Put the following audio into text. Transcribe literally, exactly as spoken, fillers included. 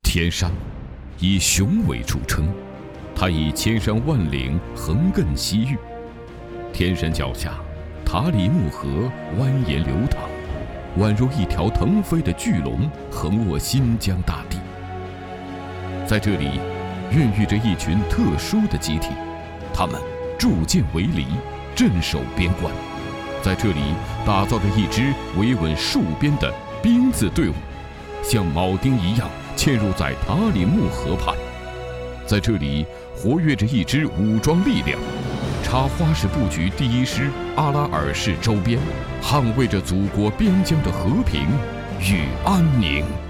天山以雄伟著称，它以千山万岭横亘西域。天山脚下，塔里木河蜿蜒流淌，宛如一条腾飞的巨龙横卧新疆大地。在这里，孕育着一群特殊的集体，他们铸剑为犁，镇守边关，在这里打造着一支维稳戍边的兵字队伍，像铆钉一样嵌入在塔里木河畔。在这里活跃着一支武装力量，插花式布局第一师阿拉尔市周边，捍卫着祖国边疆的和平与安宁。